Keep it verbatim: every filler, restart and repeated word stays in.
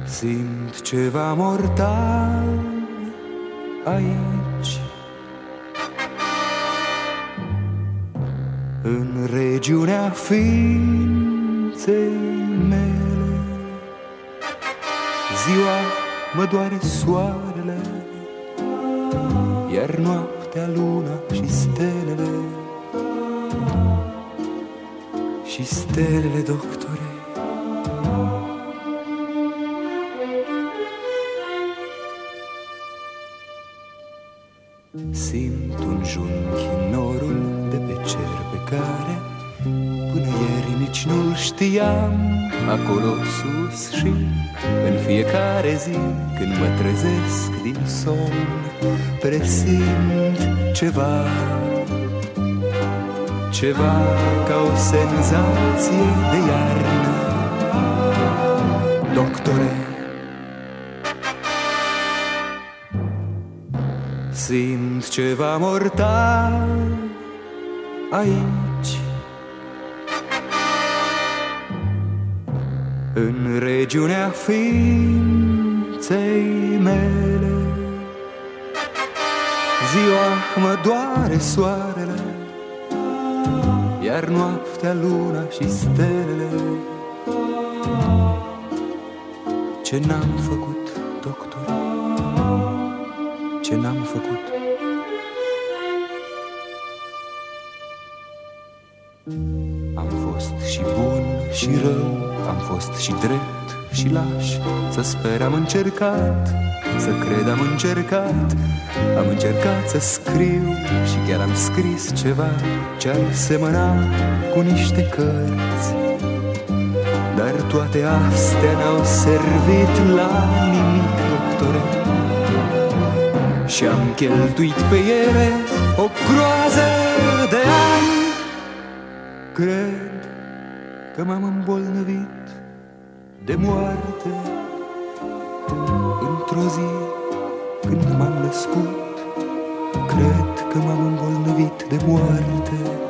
Simt ceva mortal aici, în regiunea ființei mele. Ziua mă doare soarele, iar noaptea luna și stelele. Și stelele, doctore. Simt un junghi norul de pe cer pe care până ieri nici nu-l știam. Acolo sus și în fiecare zi când mă trezesc din somn, presimt ceva, ceva ca o senzație de iarnă. Doctore, simt ceva mortal aici, în regiunea ființei mele. Ziua mă doare soarele, iar noaptea luna și stelele. Ce n-am făcut, doctor? Ce n-am făcut? Am fost și bun și rău, am fost și drept și laș. Să sper am încercat, să cred am încercat. Am încercat să scriu și chiar am scris ceva ce-ar semăna cu niște cărți. Dar toate astea n-au servit la nimic, doctore. Și am cheltuit pe ele o groază de ani. Cred că m-am îmbolnăvit de moarte într-o zi când m-am născut. Cred că m-am îmbolnăvit de moarte